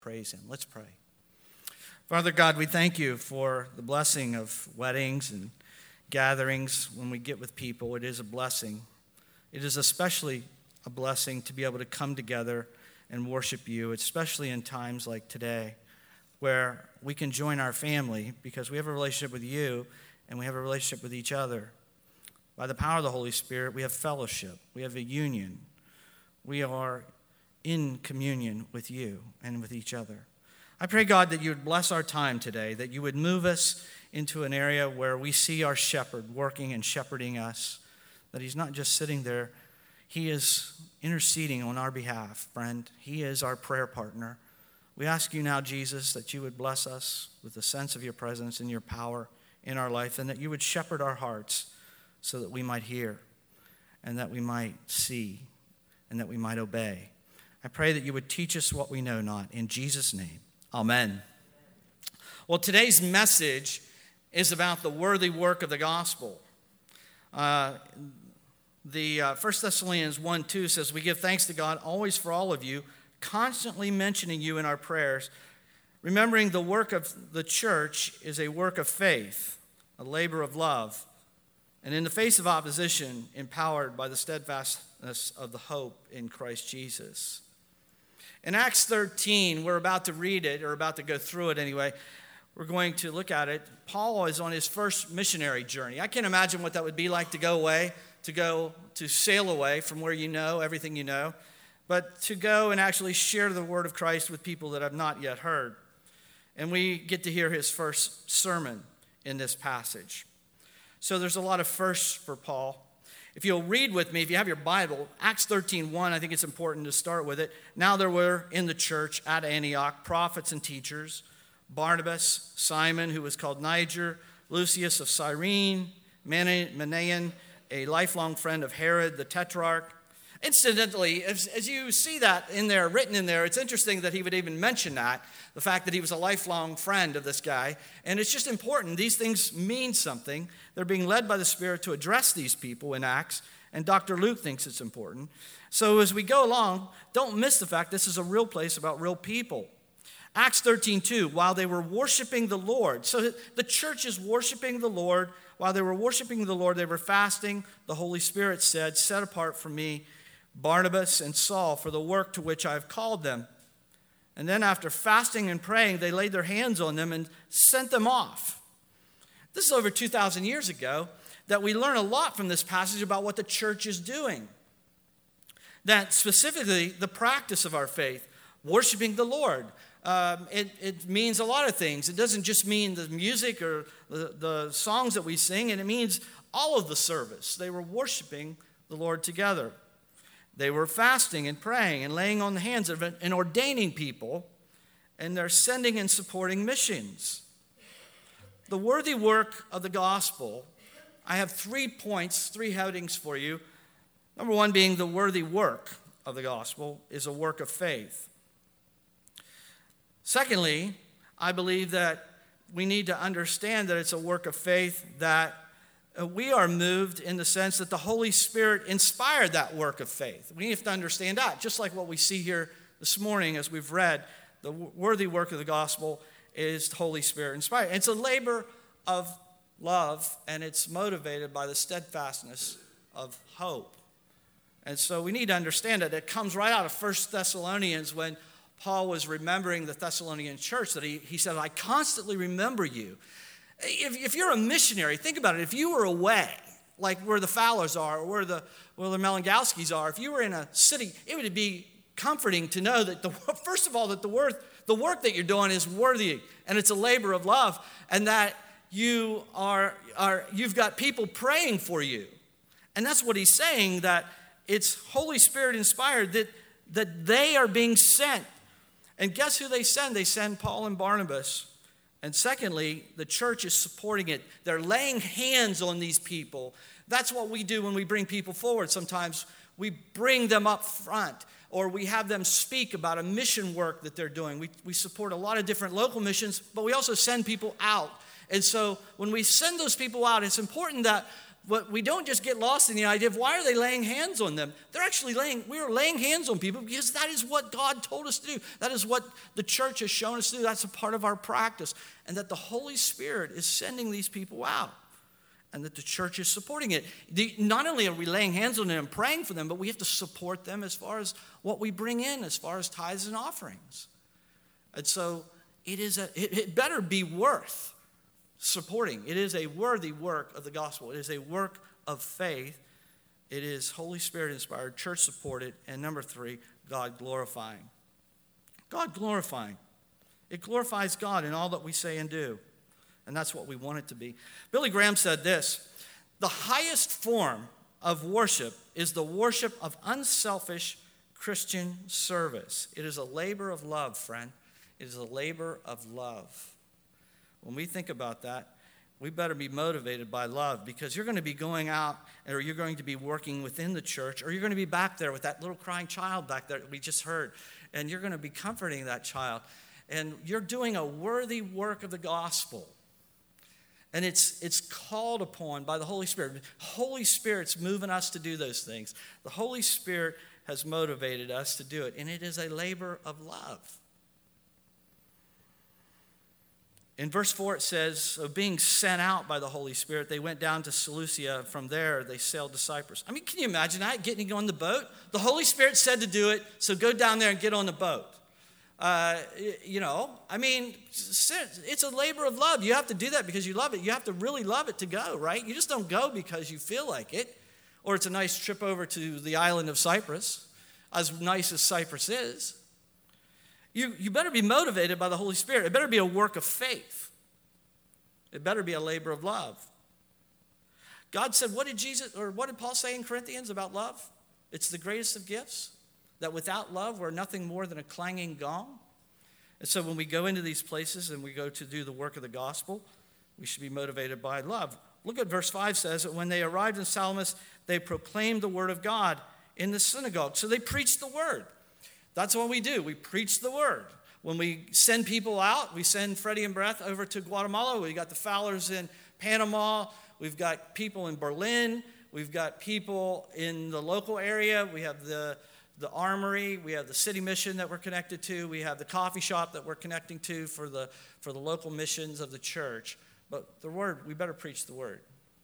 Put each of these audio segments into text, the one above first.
praise him. Let's pray. Father God, we thank you for the blessing of weddings and gatherings when we get with people. It is a blessing. It is especially a blessing to be able to come together and worship you, especially in times like today, where we can join our family because we have a relationship with you and we have a relationship with each other. By the power of the Holy Spirit, we have fellowship. We have a union. We are in communion with you and with each other. I pray, God, that you would bless our time today, that you would move us into an area where we see our shepherd working and shepherding us, that he's not just sitting there. He is interceding on our behalf, friend. He is our prayer partner. We ask you now, Jesus, that you would bless us with the sense of your presence and your power in our life, and that you would shepherd our hearts so that we might hear and that we might see and that we might obey. I pray that you would teach us what we know not. In Jesus' name, amen. Well, today's message is about the worthy work of the gospel. The 1 Thessalonians 1:2 says, we give thanks to God always for all of you, constantly mentioning you in our prayers, remembering the work of the church is a work of faith, a labor of love, and in the face of opposition, empowered by the steadfastness of the hope in Christ Jesus. In Acts 13, we're about to read it, or about to go through it anyway. We're going to look at it. Paul is on his first missionary journey. I can't imagine what that would be like to go away, to sail away from where you know, everything you know, but to go and actually share the word of Christ with people that have not yet heard. And we get to hear his first sermon in this passage. So there's a lot of firsts for Paul. If you'll read with me, if you have your Bible, Acts 13:1, I think it's important to start with it. Now there were in the church at Antioch prophets and teachers, Barnabas, Simon, who was called Niger, Lucius of Cyrene, Manaen, a lifelong friend of Herod the Tetrarch. Incidentally, as you see that in there, written in there, it's interesting that he would even mention that, the fact that he was a lifelong friend of this guy. And it's just important. These things mean something. They're being led by the Spirit to address these people in Acts, and Dr. Luke thinks it's important. So as we go along, don't miss the fact this is a real place about real people. Acts 13:2, while they were worshiping the Lord. So the church is worshiping the Lord. While they were worshiping the Lord, they were fasting. The Holy Spirit said, set apart from me Barnabas and Saul for the work to which I have called them. And then after fasting and praying, they laid their hands on them and sent them off. This is over 2,000 years ago that we learn a lot from this passage about what the church is doing. That specifically the practice of our faith, worshiping the Lord. It means a lot of things. It doesn't just mean the music or the songs that we sing, and it means all of the service. They were worshiping the Lord together. They were fasting and praying and laying on the hands of it and ordaining people, and they're sending and supporting missions. The worthy work of the gospel, I have 3 points, 3 headings for you. Number 1 being the worthy work of the gospel is a work of faith. Secondly, I believe that we need to understand that it's a work of faith, that we are moved in the sense that the Holy Spirit inspired that work of faith. We have to understand that, just like what we see here this morning as we've read, the worthy work of the gospel is the Holy Spirit inspired. It's a labor of love, and it's motivated by the steadfastness of hope. And so we need to understand that it comes right out of 1 Thessalonians when Paul was remembering the Thessalonian church, that he said, I constantly remember you. If you're a missionary, think about it. If you were away, like where the Fowlers are or where the Melangowskis are, if you were in a city, it would be comforting to know that, first of all, that the work that you're doing is worthy and it's a labor of love, and that you've got people praying for you. And that's what he's saying, that it's Holy Spirit inspired, that they are being sent. And guess who they send? They send Paul and Barnabas. And secondly, the church is supporting it. They're laying hands on these people. That's what we do when we bring people forward. Sometimes we bring them up front, or we have them speak about a mission work that they're doing. We support a lot of different local missions, but we also send people out. And so when we send those people out, it's important that But we don't just get lost in the idea of why are they laying hands on them? We are laying hands on people because that is what God told us to do. That is what the church has shown us to do. That's a part of our practice. And that the Holy Spirit is sending these people out. And that the church is supporting it. Not only are we laying hands on them and praying for them, but we have to support them as far as what we bring in, as far as tithes and offerings. And so it better be worth supporting. It is a worthy work of the gospel. It is a work of faith. It is Holy Spirit inspired, church supported. And number 3, God glorifying. God glorifying. It glorifies God in all that we say and do. And that's what we want it to be. Billy Graham said this: the highest form of worship is the worship of unselfish Christian service. It is a labor of love, friend. It is a labor of love. When we think about that, we better be motivated by love, because you're going to be going out, or you're going to be working within the church, or you're going to be back there with that little crying child back there that we just heard, and you're going to be comforting that child. And you're doing a worthy work of the gospel. And it's called upon by the Holy Spirit. Holy Spirit's moving us to do those things. The Holy Spirit has motivated us to do it, and it is a labor of love. In verse 4 it says, so being sent out by the Holy Spirit, they went down to Seleucia. From there they sailed to Cyprus. I mean, can you imagine that, getting on the boat? The Holy Spirit said to do it, so go down there and get on the boat. It's a labor of love. You have to do that because you love it. You have to really love it to go, right? You just don't go because you feel like it, or it's a nice trip over to the island of Cyprus, as nice as Cyprus is. You better be motivated by the Holy Spirit. It better be a work of faith. It better be a labor of love. God said, what did Paul say in Corinthians about love? It's the greatest of gifts. That without love, we're nothing more than a clanging gong. And so when we go into these places and we go to do the work of the gospel, we should be motivated by love. Look at verse 5 says that when they arrived in Salamis, they proclaimed the word of God in the synagogue. So they preached the word. That's what we do. We preach the word. When we send people out, we send Freddie and Beth over to Guatemala. We got the Fowlers in Panama. We've got people in Berlin. We've got people in the local area. We have the Armory, we have the city mission that we're connected to, we have the coffee shop that we're connecting to for the local missions of the church. But the word, we better preach the word.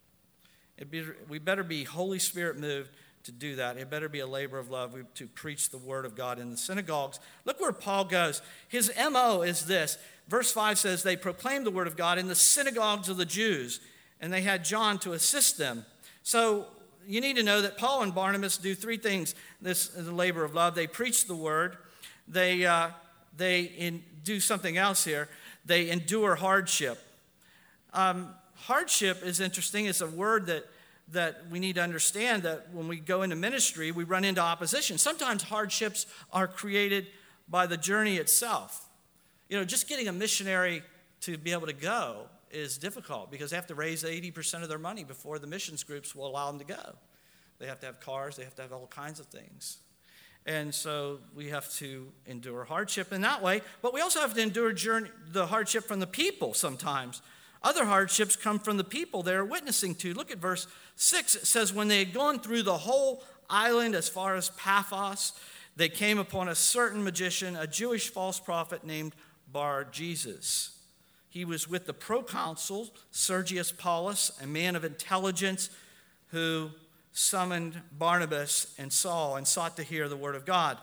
We better be Holy Spirit moved to do that. It better be a labor of love to preach the word of God in the synagogues. Look where Paul goes. His MO is this. Verse 5 says, they proclaimed the word of God in the synagogues of the Jews, and they had John to assist them. So you need to know that Paul and Barnabas do 3 things. This is the labor of love. They preach the word. They do something else here. They endure hardship. Hardship is interesting. It's a word that we need to understand, that when we go into ministry, we run into opposition. Sometimes hardships are created by the journey itself. Just getting a missionary to be able to go is difficult because they have to raise 80% of their money before the missions groups will allow them to go. They have to have cars. They have to have all kinds of things. And so we have to endure hardship in that way. But we also have to endure the hardship from the people sometimes. Other hardships come from the people they're witnessing to. Look at verse 6. It says, when they had gone through the whole island as far as Paphos, they came upon a certain magician, a Jewish false prophet named Bar-Jesus. He was with the proconsul, Sergius Paulus, a man of intelligence who summoned Barnabas and Saul and sought to hear the word of God.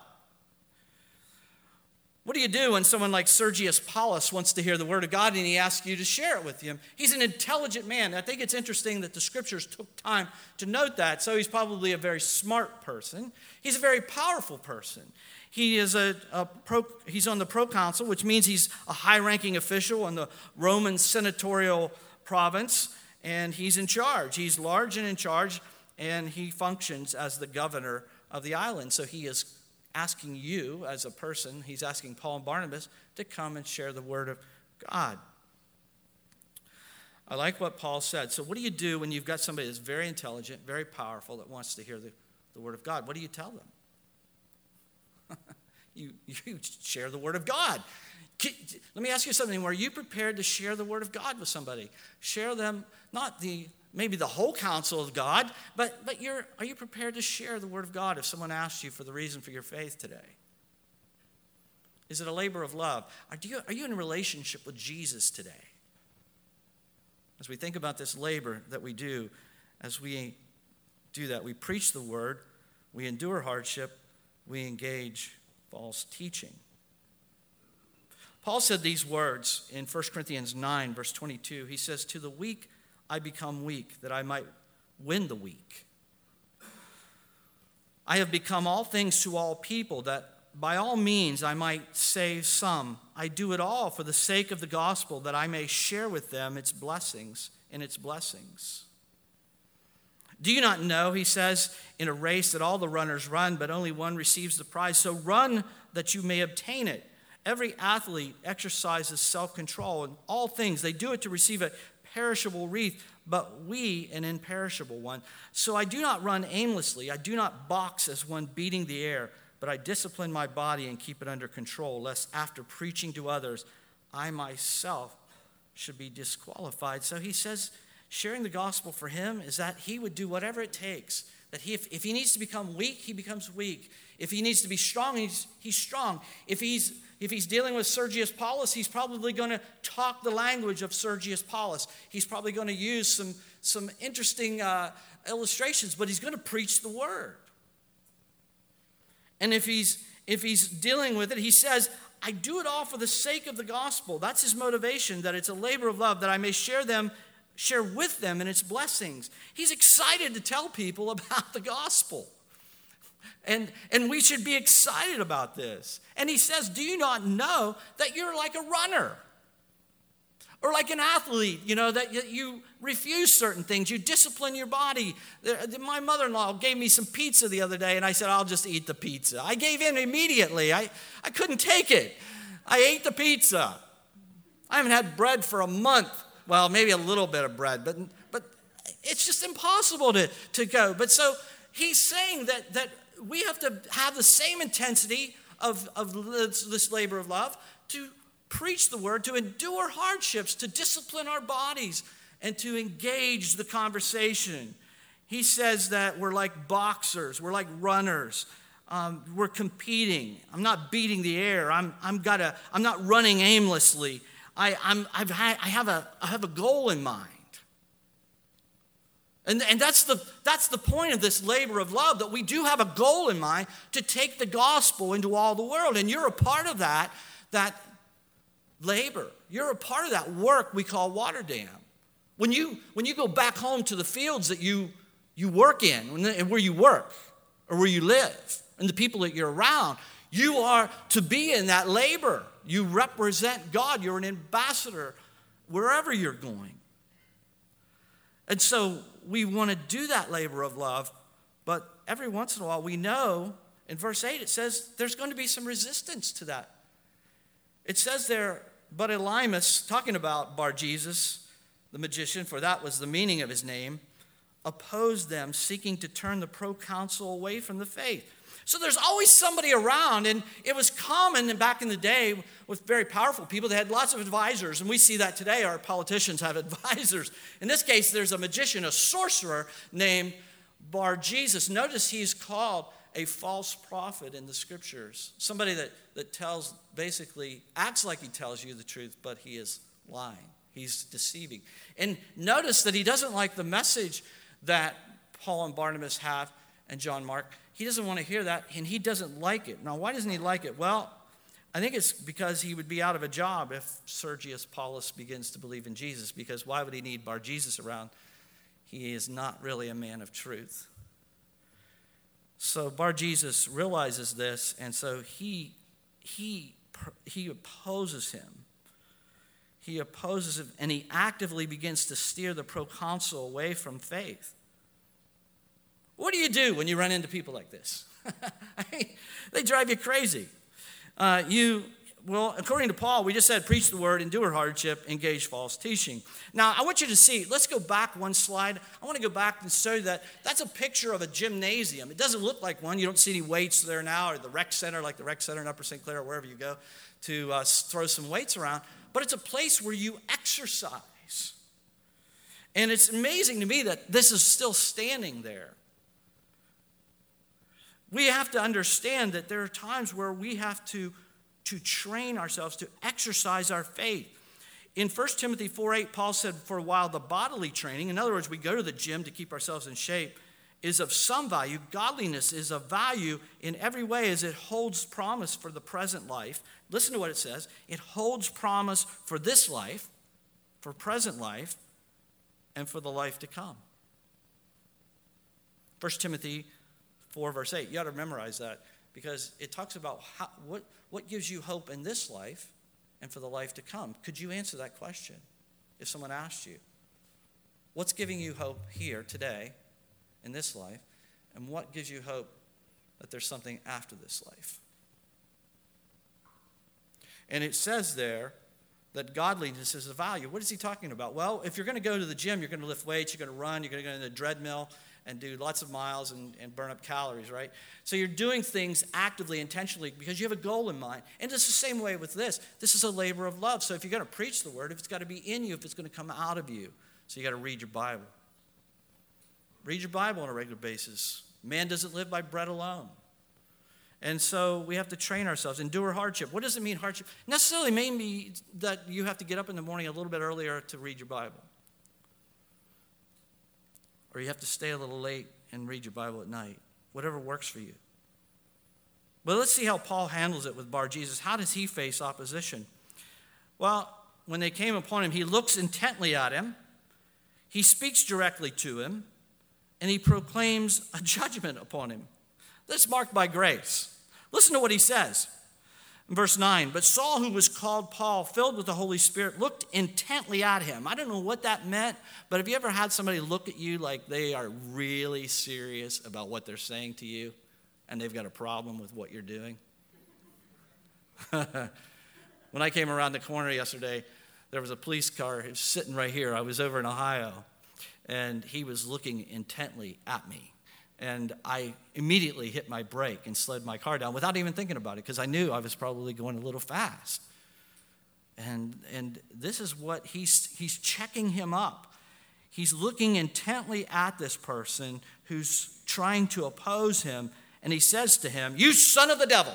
What do you do when someone like Sergius Paulus wants to hear the word of God and he asks you to share it with him? He's an intelligent man. I think it's interesting that the scriptures took time to note that. So he's probably a very smart person. He's a very powerful person. He is he's on the proconsul, which means he's a high-ranking official in the Roman senatorial province, and he's in charge. He's large and in charge, and he functions as the governor of the island. So he is asking you as a person, he's asking Paul and Barnabas to come and share the word of God. I like what Paul said. So what do you do when you've got somebody that's very intelligent, very powerful, that wants to hear the word of God? What do you tell them? You share the word of God. Let me ask you something. Were you prepared to share the word of God with somebody? Share them, not maybe the whole counsel of God, but are you prepared to share the word of God if someone asks you for the reason for your faith today? Is it a labor of love? Are you in a relationship with Jesus today? As we think about this labor that we do, as we do that, we preach the word, we endure hardship, we engage false teaching. Paul said these words in 1 Corinthians 9, verse 22. He says, "To the weak I become weak, that I might win the weak. I have become all things to all people, that by all means I might save some. I do it all for the sake of the gospel, that I may share with them its blessings and its blessings. Do you not know," he says, "in a race that all the runners run, but only one receives the prize? So run that you may obtain it. Every athlete exercises self-control in all things. They do it to receive a perishable wreath, but we an imperishable one. So I do not run aimlessly. I do not box as one beating the air, but I discipline my body and keep it under control, lest after preaching to others, I myself should be disqualified." So he says, sharing the gospel for him is that he would do whatever it takes. That if he needs to become weak, he becomes weak. If he needs to be strong, he's strong. If he's dealing with Sergius Paulus, he's probably going to talk the language of Sergius Paulus. He's probably going to use some interesting illustrations, but he's going to preach the word. And if he's dealing with it, he says, "I do it all for the sake of the gospel." That's his motivation, that it's a labor of love, that I may share with them in its blessings. He's excited to tell people about the gospel. And we should be excited about this. And he says, do you not know that you're like a runner? Or like an athlete, that you refuse certain things. You discipline your body. My mother-in-law gave me some pizza the other day, and I said, I'll just eat the pizza. I gave in immediately. I couldn't take it. I ate the pizza. I haven't had bread for a month. Well, maybe a little bit of bread, but it's just impossible to go. But so he's saying that we have to have the same intensity of this labor of love to preach the word, to endure hardships, to discipline our bodies, and to engage the conversation. He says that we're like boxers, we're like runners, we're competing. I'm not beating the air. I'm not running aimlessly. I have a goal in mind. And that's the point of this labor of love, that we do have a goal in mind to take the gospel into all the world. And you're a part of that labor. You're a part of that work we call Water Dam. When you go back home to the fields that you work in, and where you work, or where you live, and the people that you're around, you are to be in that labor. You represent God. You're an ambassador wherever you're going. And so we want to do that labor of love, but every once in a while we know, in verse 8 it says there's going to be some resistance to that. It says there, but Elymas, talking about Bar-Jesus, the magician, for that was the meaning of his name, opposed them, seeking to turn the proconsul away from the faith. So there's always somebody around, and it was common back in the day with very powerful people. They had lots of advisors, and we see that today. Our politicians have advisors. In this case, there's a magician, a sorcerer named Bar-Jesus. Notice he's called a false prophet in the scriptures. Somebody that tells, basically acts like he tells you the truth, but he is lying. He's deceiving. And notice that he doesn't like the message that Paul and Barnabas have and John Mark. He doesn't want to hear that, and he doesn't like it. Now, why doesn't he like it? Well, I think it's because he would be out of a job if Sergius Paulus begins to believe in Jesus, because why would he need Bar-Jesus around? He is not really a man of truth. So Bar-Jesus realizes this, and so he opposes him. He opposes him, and he actively begins to steer the proconsul away from faith. What do you do when you run into people like this? They drive you crazy. Well, according to Paul, we just said preach the word, endure hardship, engage false teaching. Now, I want you to see, let's go back one slide. I want to go back and show you that's a picture of a gymnasium. It doesn't look like one. You don't see any weights there now, or the rec center, like the rec center in Upper St. Clair, or wherever you go. to throw some weights around, but it's a place where you exercise. And it's amazing to me that this is still standing there. We have to understand that there are times where we have to train ourselves to exercise our faith. In 1 Timothy 4:8, Paul said, for a while the bodily training, in other words, we go to the gym to keep ourselves in shape, is of some value. Godliness is of value in every way as it holds promise for the present life. Listen to what it says. It holds promise for this life, for present life, and for the life to come. 1 Timothy 4 verse 8. You ought to memorize that because it talks about what gives you hope in this life and for the life to come. Could you answer that question if someone asked you? What's giving you hope here today in this life, and what gives you hope that there's something after this life? And it says there that godliness is a value. What is he talking about? Well, if you're going to go to the gym, you're going to lift weights, you're going to run, you're going to go in the treadmill and do lots of miles and burn up calories, right? So you're doing things actively, intentionally, because you have a goal in mind. And it's the same way with this. This is a labor of love. So if you're going to preach the word, if it's got to be in you, if it's going to come out of you. So you got to read your Bible. Read your Bible on a regular basis. Man doesn't live by bread alone. And so we have to train ourselves. Endure hardship. What does it mean, hardship? Necessarily maybe that you have to get up in the morning a little bit earlier to read your Bible. Or you have to stay a little late and read your Bible at night. Whatever works for you. But let's see how Paul handles it with Bar-Jesus. How does he face opposition? Well, when they came upon him, he looks intently at him. He speaks directly to him. And he proclaims a judgment upon him. That's marked by grace. Listen to what he says. In verse 9, but Saul, who was called Paul, filled with the Holy Spirit, looked intently at him. I don't know what that meant, but have you ever had somebody look at you like they are really serious about what they're saying to you, and they've got a problem with what you're doing? When I came around the corner yesterday, there was a police car sitting right here. I was over in Ohio, and he was looking intently at me. And I immediately hit my brake and slowed my car down without even thinking about it because I knew I was probably going a little fast. And this is what he's checking him up. He's looking intently at this person who's trying to oppose him, and he says to him, "You son of the devil."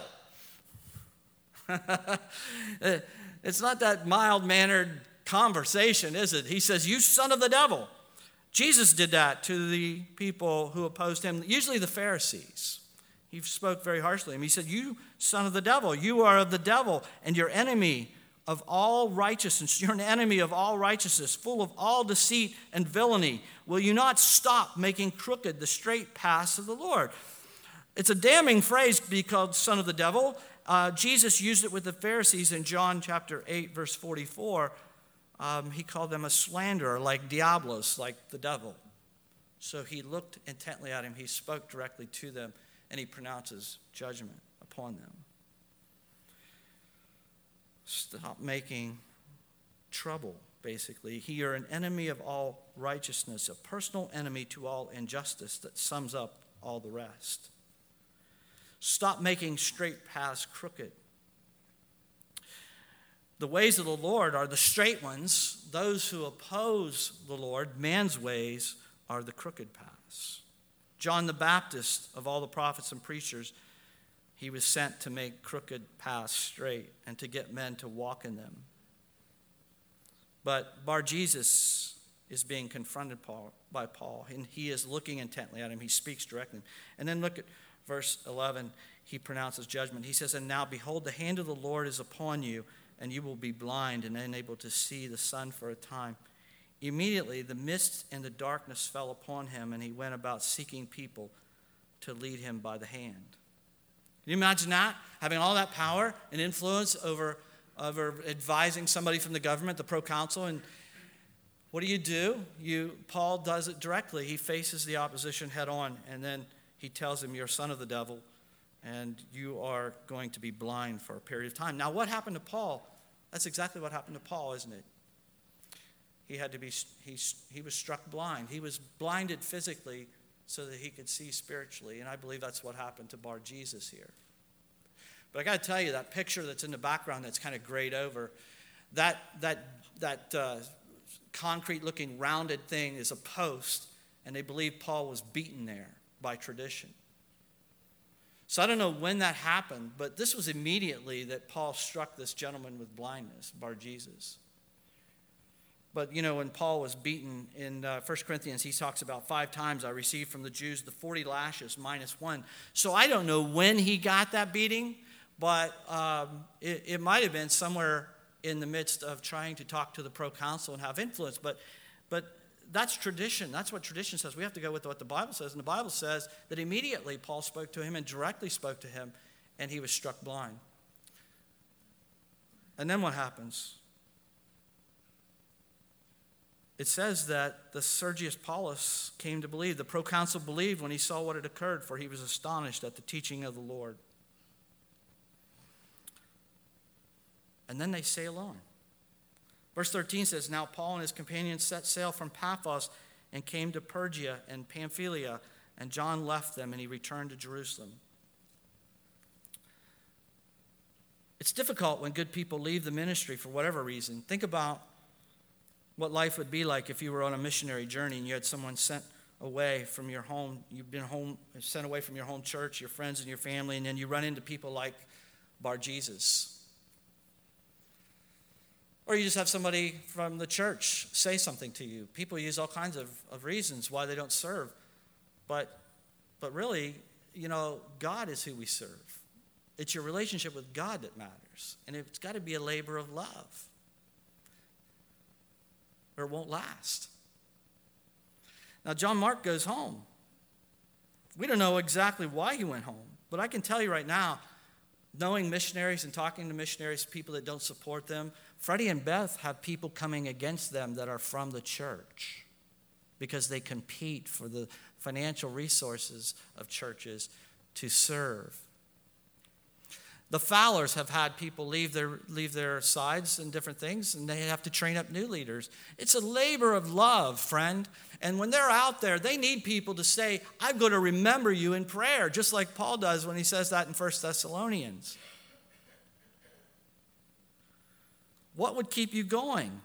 It's not that mild-mannered conversation, is it? He says, "You son of the devil." Jesus did that to the people who opposed him, usually the Pharisees. He spoke very harshly to him. He said, "You son of the devil, you are of the devil, and you're enemy of all righteousness. You're an enemy of all righteousness, full of all deceit and villainy. Will you not stop making crooked the straight paths of the Lord?" It's a damning phrase to be called son of the devil. Jesus used it with the Pharisees in John chapter 8, verse 44. He called them a slanderer, like diablos, like the devil. So he looked intently at him, he spoke directly to them, and he pronounces judgment upon them. Stop making trouble, basically. You're an enemy of all righteousness, a personal enemy to all injustice that sums up all the rest. Stop making straight paths crooked. The ways of the Lord are the straight ones. Those who oppose the Lord, man's ways, are the crooked paths. John the Baptist, of all the prophets and preachers, he was sent to make crooked paths straight and to get men to walk in them. But Bar-Jesus is being confronted by Paul, and he is looking intently at him. He speaks directly. And then look at verse 11. He pronounces judgment. He says, "And now, behold, the hand of the Lord is upon you, and you will be blind and unable to see the sun for a time." Immediately the mist and the darkness fell upon him, and he went about seeking people to lead him by the hand. Can you imagine that? Having all that power and influence over advising somebody from the government, the proconsul, and what do? Paul does it directly. He faces the opposition head on, and then he tells him, "You're a son of the devil, and you are going to be blind for a period of time." Now, what happened to Paul? That's exactly what happened to Paul, isn't it? He was struck blind. He was blinded physically so that he could see spiritually, and I believe that's what happened to Bar-Jesus here. But I got to tell you, that picture that's in the background that's kind of grayed over, that concrete-looking rounded thing is a post, and they believe Paul was beaten there by tradition. So I don't know when that happened, but this was immediately that Paul struck this gentleman with blindness, Bar-Jesus. But, when Paul was beaten in 1 Corinthians, he talks about 5 times I received from the Jews the 40 lashes minus 1. So I don't know when he got that beating, but it might have been somewhere in the midst of trying to talk to the proconsul and have influence. But that's tradition. That's what tradition says. We have to go with what the Bible says. And the Bible says that immediately Paul spoke to him and directly spoke to him, and he was struck blind. And then what happens? It says that the Sergius Paulus came to believe. The proconsul believed when he saw what had occurred, for he was astonished at the teaching of the Lord. And then they sail on. Verse 13 says, Now Paul and his companions set sail from Paphos and came to Pergia and Pamphylia, and John left them, and he returned to Jerusalem. It's difficult when good people leave the ministry for whatever reason. Think about what life would be like if you were on a missionary journey and you had someone sent away from your home. You've been sent away from your home church, your friends and your family, and then you run into people like Bar-Jesus. Or you just have somebody from the church say something to you. People use all kinds of reasons why they don't serve. But really, God is who we serve. It's your relationship with God that matters. And it's got to be a labor of love, or it won't last. Now, John Mark goes home. We don't know exactly why he went home, but I can tell you right now, knowing missionaries and talking to missionaries, people that don't support them, Freddie and Beth have people coming against them that are from the church because they compete for the financial resources of churches to serve. The Fowlers have had people leave their sides and different things, and they have to train up new leaders. It's a labor of love, friend. And when they're out there, they need people to say, I'm going to remember you in prayer, just like Paul does when he says that in 1 Thessalonians. What would keep you going?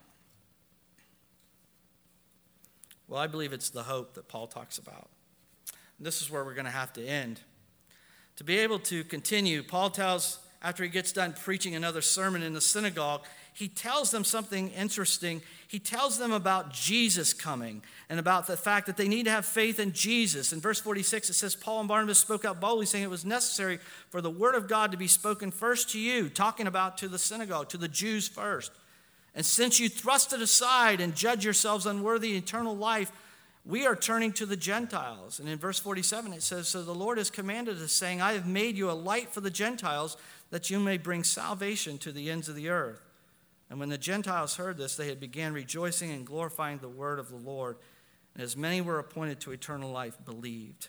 Well, I believe it's the hope that Paul talks about. And this is where we're going to have to end. To be able to continue, Paul tells, after he gets done preaching another sermon in the synagogue, he tells them something interesting. He tells them about Jesus coming and about the fact that they need to have faith in Jesus. In verse 46, it says, Paul and Barnabas spoke out boldly, saying it was necessary for the word of God to be spoken first to you, talking about to the synagogue, to the Jews first. And since you thrust it aside and judge yourselves unworthy of eternal life, we are turning to the Gentiles. And in verse 47 it says, So the Lord has commanded us, saying, I have made you a light for the Gentiles, that you may bring salvation to the ends of the earth. And when the Gentiles heard this, they had began rejoicing and glorifying the word of the Lord. And as many were appointed to eternal life, believed.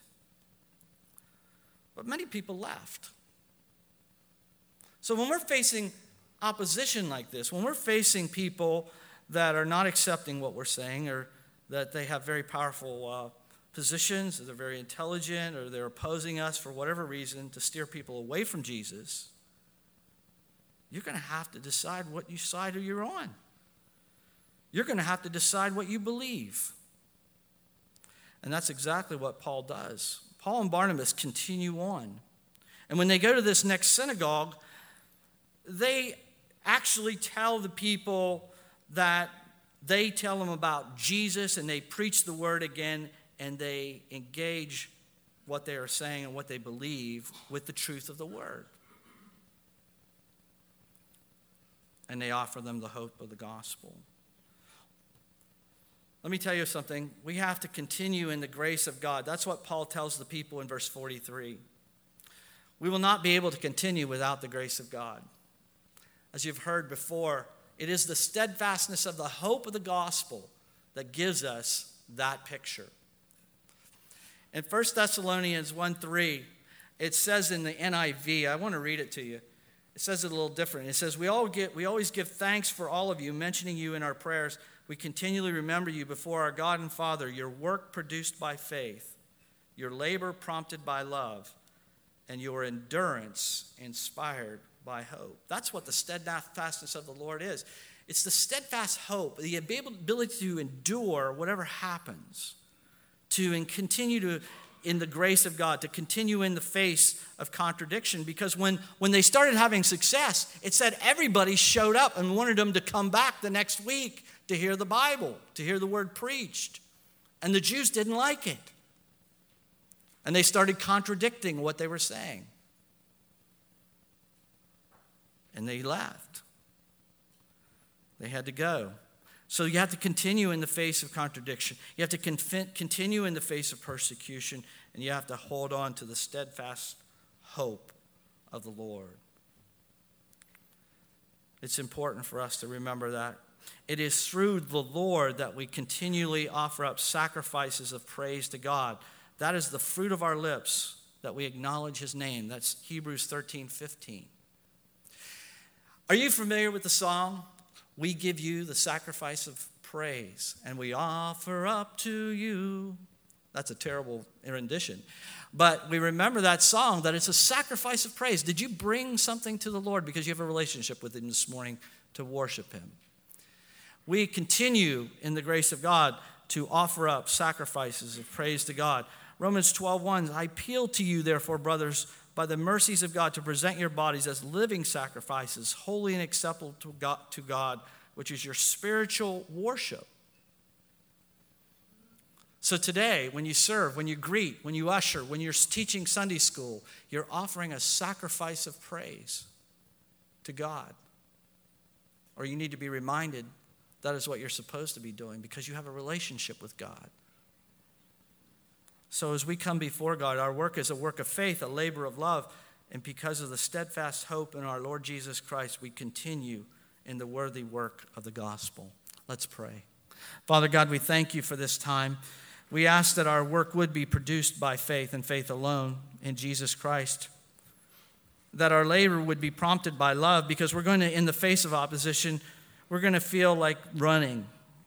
But many people left. So when we're facing opposition like this, when we're facing people that are not accepting what we're saying, or that they have very powerful positions, or they're very intelligent, or they're opposing us for whatever reason to steer people away from Jesus, you're going to have to decide what side you're on. You're going to have to decide what you believe. And that's exactly what Paul does. Paul and Barnabas continue on. And when they go to this next synagogue, they actually tell the people that they tell them about Jesus, and they preach the word again, and they engage what they are saying and what they believe with the truth of the word. And they offer them the hope of the gospel. Let me tell you something. We have to continue in the grace of God. That's what Paul tells the people in verse 43. We will not be able to continue without the grace of God. As you've heard before, it is the steadfastness of the hope of the gospel that gives us that picture. In 1 Thessalonians 1:3, it says in the NIV, I want to read it to you. It says it a little different. It says, we always give thanks for all of you, mentioning you in our prayers. We continually remember you before our God and Father, your work produced by faith, your labor prompted by love, and your endurance inspired by hope. That's what the steadfastness of the Lord is. It's the steadfast hope, the ability to endure whatever happens, to continue to, in the grace of God, to continue in the face of contradiction. Because when they started having success, it said everybody showed up and wanted them to come back the next week to hear the Bible, to hear the word preached. And the Jews didn't like it. And they started contradicting what they were saying. And they left. They had to go. So you have to continue in the face of contradiction. You have to continue in the face of persecution. And you have to hold on to the steadfast hope of the Lord. It's important for us to remember that. It is through the Lord that we continually offer up sacrifices of praise to God. That is the fruit of our lips, that we acknowledge his name. That's Hebrews 13:15. Are you familiar with the song, "We give you the sacrifice of praise, and we offer up to you"? That's a terrible rendition. But we remember that song, that it's a sacrifice of praise. Did you bring something to the Lord because you have a relationship with him this morning to worship him? We continue in the grace of God to offer up sacrifices of praise to God. Romans 12:1, I appeal to you, therefore, brothers, by the mercies of God, to present your bodies as living sacrifices, holy and acceptable to God, which is your spiritual worship. So today, when you serve, when you greet, when you usher, when you're teaching Sunday school, you're offering a sacrifice of praise to God. Or you need to be reminded that is what you're supposed to be doing because you have a relationship with God. So as we come before God, our work is a work of faith, a labor of love, and because of the steadfast hope in our Lord Jesus Christ, we continue in the worthy work of the gospel. Let's pray. Father God, we thank you for this time. We ask that our work would be produced by faith and faith alone in Jesus Christ. That our labor would be prompted by love, because we're going to, in the face of opposition, we're going to feel like running.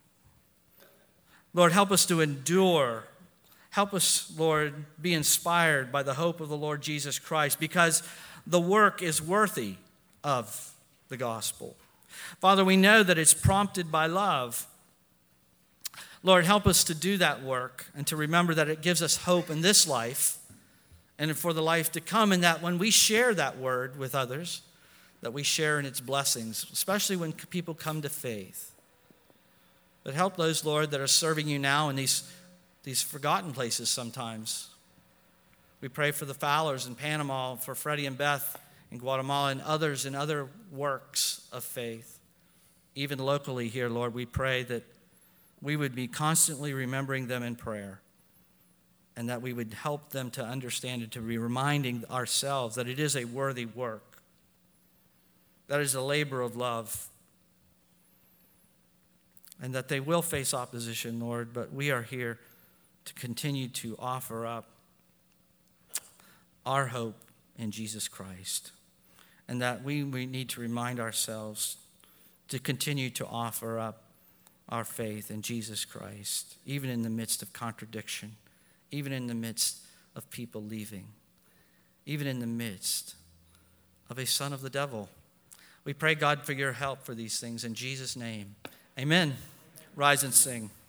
Lord, help us to endure. Help us, Lord, be inspired by the hope of the Lord Jesus Christ, because the work is worthy of the gospel. Father, we know that it's prompted by love. Lord, help us to do that work and to remember that it gives us hope in this life and for the life to come, and that when we share that word with others, that we share in its blessings, especially when people come to faith. But help those, Lord, that are serving you now in these forgotten places sometimes. We pray for the Fowlers in Panama, for Freddie and Beth in Guatemala, and others in other works of faith. Even locally here, Lord, we pray that we would be constantly remembering them in prayer, and that we would help them to understand and to be reminding ourselves that it is a worthy work. That is a labor of love. And that they will face opposition, Lord, but we are here to continue to offer up our hope in Jesus Christ. And that we need to remind ourselves to continue to offer up our faith in Jesus Christ, even in the midst of contradiction, even in the midst of people leaving, even in the midst of a son of the devil. We pray, God, for your help for these things in Jesus' name. Amen. Rise and sing.